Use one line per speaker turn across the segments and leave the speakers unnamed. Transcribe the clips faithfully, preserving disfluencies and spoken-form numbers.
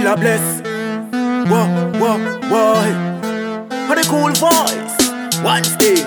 Jilla Bless. Whoa, whoa, whoa. For the cool voice. One thing.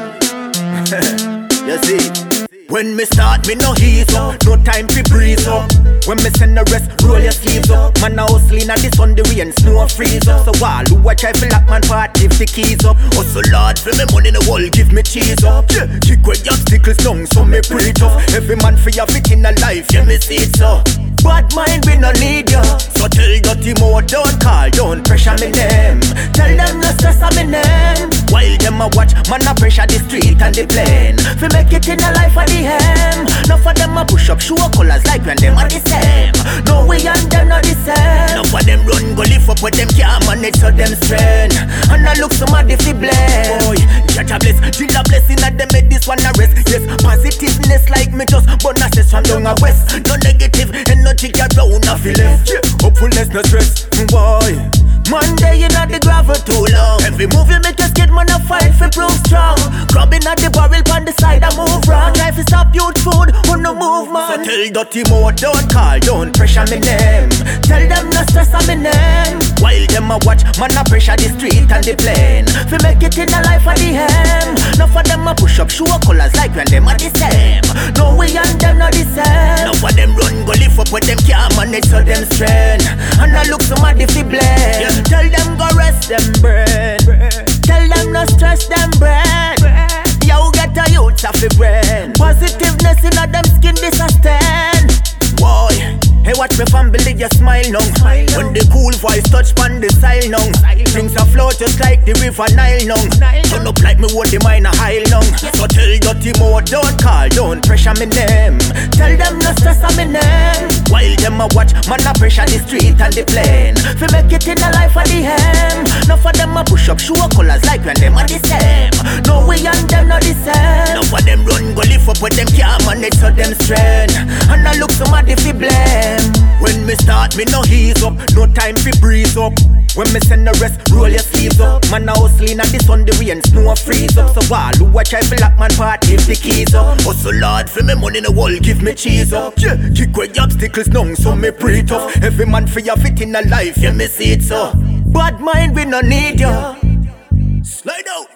You see. When me start, me no ease up. No time to breeze up. When me send the rest, roll your sleeves up. Man a hustling at the sun, the rain, snow freeze up. So while who watch I feel like man part, give the keys up. Hustle Lord, for me money in the wall, give me cheese up. Yeah, kick with your obstacles down, so me preach up. Every man for your fit in a life, yeah me see it so. Bad mind we no need ya. So tell dirty more, don't call, don't pressure me name. Tell them no stress on me name. While them a watch, man a pressure the street and the plane. Fi make it in a life of the hem. Now for them a push up, show colors like when them are the same. No we and them not the same. Now for them run go lift up with them can't manage so them strain. And I look somebody fi blame. Boy, Jilla Bless, Jilla Blessing and them make this one a rest. Yes, positiveness like me just bonuses from down a west. No negative energy around a feel left. Yeah, hopefulness no stress. Boy, Monday in at the gravel too long. Every move you make your skid man a fight for prove strong. Crubbing at the barrel on the side I move wrong. Life is up youth food, on the move man. So tell dirty more, don't call, don't pressure me name. Tell them no stress on me name. While them a watch, man a pressure the street and the plane. Fi make it in a life of the hem. Now for them a push up, show colors like when them are the same. No we and them not the same. Now for them run go lift up with them can't manage so them strain. And I look somebody fi blame. Yeah. Tell them go rest them brain. Tell them no stress them brain. Yo get a youth off the brain. Positiveness in a them skin this a stand. Boy, hey watch me family you smile now. When the cool voice touch pan the style now. Things a flow just like the river Nile now. Turn up like me what the mine a high long. So tell dirty more don't call, don't pressure me name. Tell them no stress on me name. While them a watch, man a pressure the street and the plane. Fi make it in a life of the hem. Now for them a push up, show colors like when them are the same. No we and them not the same. Now for them run go lift up with them can't manage so them strain. And I look somebody fi blame. When me start, me no ease up. No time fi breeze up. When me send the rest, roll your sleeves up. Man a hustling at the sun, the rain, snow freeze up. So while who watch I feel like man part, give the keys up. Hustle Lord, for me money in the wall, give me cheese up. Yeah, kick with your obstacles down, so me pre tough. Every man for your fit in a life, yeah me see it so. Bad mind we no need ya. Slide out.